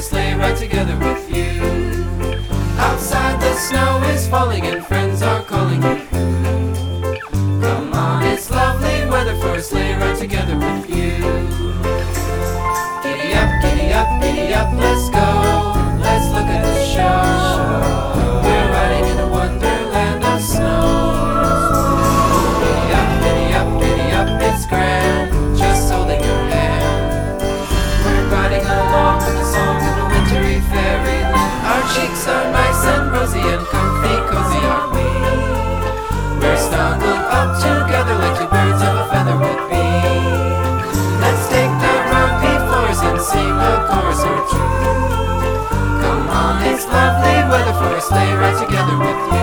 sleigh ride together with you. Outside the snow is falling and friends are calling you. Come on, it's lovely weather for a sleigh ride together with you. Giddy up, giddy up, giddy up, let's go. Let's look at the show. We're riding in a wonderland of snow. Giddy up, giddy up, giddy up, it's grand, just holding your hand. We're riding along with a song in a wintry fairyland. Our cheeks are nice and rosy and comfy, cozy are we. We're snuggled up together like two birds of a feather would be. Let's take the rocky floors and sing a chorus or two. Come on, it's lovely weather for a sleigh ride together with you.